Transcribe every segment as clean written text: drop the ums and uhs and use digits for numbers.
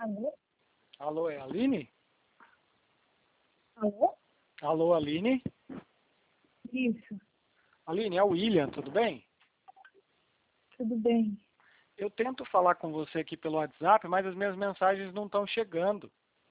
Alô? Alô, é a Aline? Alô? Alô, Aline? Isso, Aline, é o William, tudo bem? tudo bem. Eu tento falar com você aqui pelo WhatsApp, mas as minhas mensagens não estão chegando.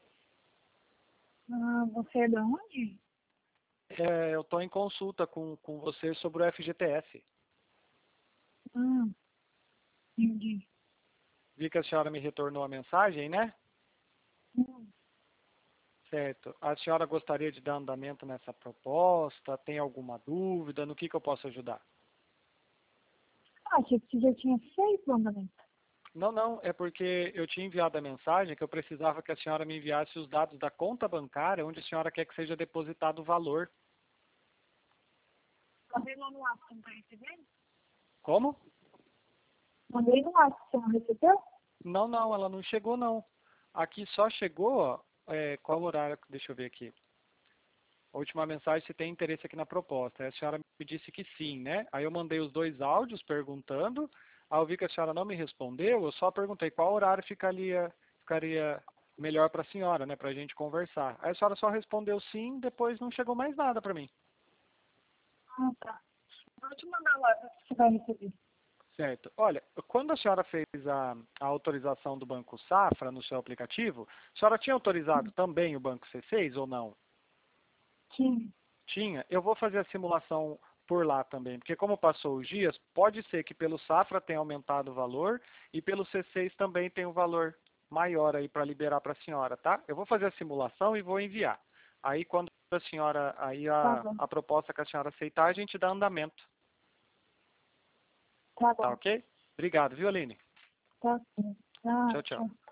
Ah, você é de onde? Eu estou em consulta com você sobre o FGTS. Ah, entendi. Vi que a senhora me retornou a mensagem, né? Hum. Certo. A senhora gostaria de dar andamento nessa proposta? Tem alguma dúvida? No que eu posso ajudar? Ah, achei que você já tinha feito o andamento. Não, é porque eu tinha enviado a mensagem que eu precisava que a senhora me enviasse os dados da conta bancária onde a senhora quer que seja depositado o valor. Mandei lá no WhatsApp, você não tá recebendo? Como? Mandei no WhatsApp, você não recebeu? Não, ela não chegou não. Aqui só chegou, ó, qual horário? Deixa eu ver aqui. A última mensagem, se tem interesse aqui na proposta. Aí a senhora me disse que sim, né? Aí eu mandei os 2 áudios perguntando. Aí eu vi que a senhora não me respondeu. Eu só perguntei qual horário ficaria melhor para a senhora, né? Para a gente conversar. Aí a senhora só respondeu sim, depois não chegou mais nada para mim. Ah, tá. Vou te mandar lá, você vai receber. Certo. Olha, quando a senhora fez a autorização do Banco Safra no seu aplicativo, a senhora tinha autorizado também o Banco C6 ou não? Tinha. Tinha. Eu vou fazer a simulação por lá também, porque como passou os dias, pode ser que pelo Safra tenha aumentado o valor e pelo C6 também tem um valor maior aí para liberar para a senhora, tá? Eu vou fazer a simulação e vou enviar. Aí quando a senhora, aí Tá bom. a proposta que a senhora aceitar, a gente dá andamento. Tá Tá bom. ok? Obrigado, viu, Aline? Tá sim. Ah, Tchau, tchau. tchau.